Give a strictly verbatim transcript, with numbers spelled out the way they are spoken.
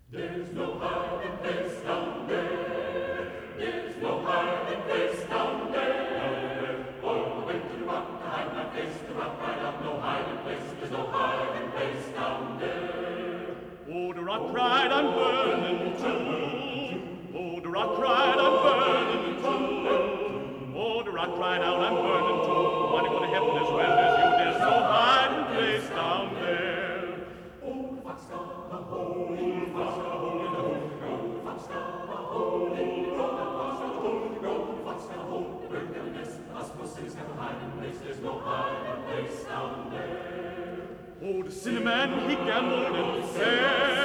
There's no hiding place down there. There's no hiding place down there. All the way to the rock, to hide my face, to rock right up. No hiding place, there's no hiding place down there. Oh, the rock cried, I'm burning too. Oh, the rock cried, I'm burning too. Oh, the rock cried out, I'm burning too. Want to go to heaven as well as you. There's no hiding place down there. Old fox got a hole in the fox got a hole in the hole. Old fox got a hole in the road. That fox got a hole. Old fox got a hole. The bird got a nest. Hospital city's got a hiding place. There's no hiding place down there. Oh, the cinnamon he gambled and said.